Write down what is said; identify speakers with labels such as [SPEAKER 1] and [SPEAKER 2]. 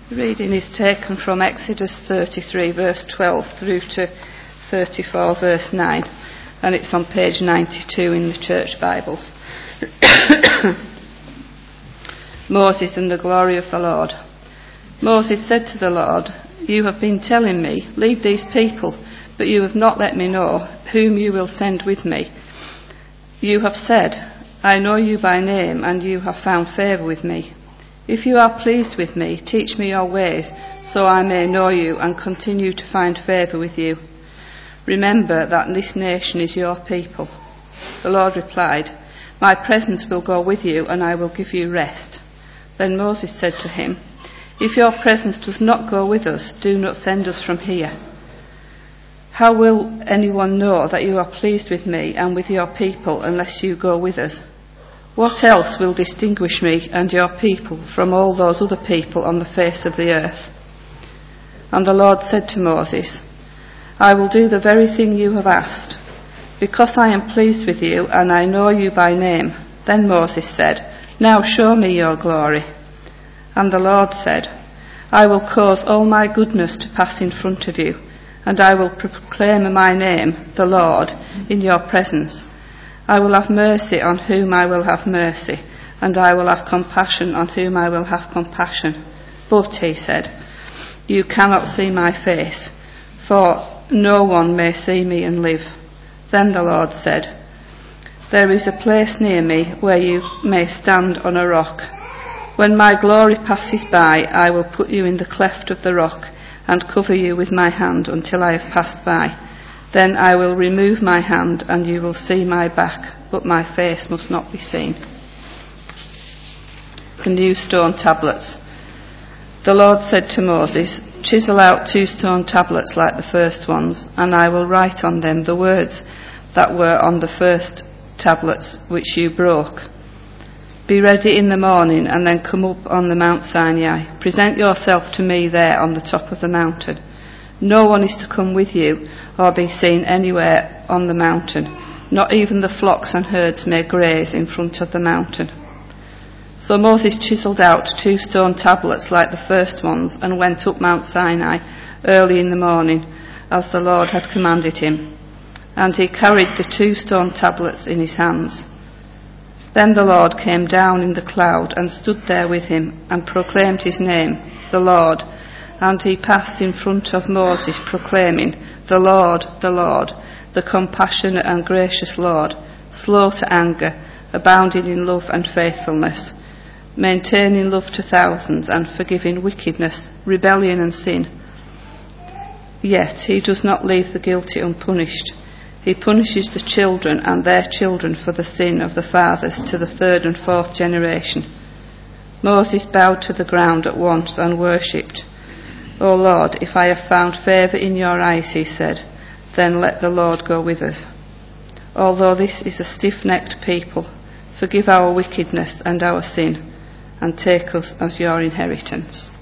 [SPEAKER 1] The reading is taken from Exodus 33 verse 12 through to 34 verse 9, and it's on page 92 in the church Bibles. Moses and the glory of the Lord. Moses said to the Lord, "You have been telling me, 'Lead these people,' but you have not let me know whom you will send with me. You have said, 'I know you by name, and you have found favour with me.' If you are pleased with me, teach me your ways, so I may know you and continue to find favour with you. Remember that this nation is your people." The Lord replied, "My presence will go with you, and I will give you rest." Then Moses said to him, "If your presence does not go with us, do not send us from here. How will anyone know that you are pleased with me and with your people unless you go with us? What else will distinguish me and your people from all those other people on the face of the earth?" And the Lord said to Moses, "I will do the very thing you have asked, because I am pleased with you and I know you by name." Then Moses said, "Now show me your glory." And the Lord said, "I will cause all my goodness to pass in front of you, and I will proclaim my name, the Lord, in your presence. I will have mercy on whom I will have mercy, and I will have compassion on whom I will have compassion. But," he said, "you cannot see my face, for no one may see me and live." Then the Lord said, "There is a place near me where you may stand on a rock. When my glory passes by, I will put you in the cleft of the rock and cover you with my hand until I have passed by. Then I will remove my hand and you will see my back, but my face must not be seen." The new stone tablets. The Lord said to Moses, "Chisel out 2 stone tablets like the first ones, and I will write on them the words that were on the first tablets which you broke. Be ready in the morning and then come up on the Mount Sinai. Present yourself to me there on the top of the mountain. No one is to come with you or be seen anywhere on the mountain. Not even the flocks and herds may graze in front of the mountain." So Moses chiselled out 2 stone tablets like the first ones and went up Mount Sinai early in the morning, as the Lord had commanded him. And he carried the 2 stone tablets in his hands. Then the Lord came down in the cloud and stood there with him and proclaimed his name, the Lord. And he passed in front of Moses, proclaiming, the Lord, the compassionate and gracious Lord, slow to anger, abounding in love and faithfulness, maintaining love to thousands and forgiving wickedness, rebellion and sin. Yet he does not leave the guilty unpunished. He punishes the children and their children for the sin of the fathers to the 3rd and 4th generation. Moses bowed to the ground at once and worshipped. "O Lord, if I have found favour in your eyes," he said, "then let the Lord go with us. Although this is a stiff-necked people, forgive our wickedness and our sin, and take us as your inheritance."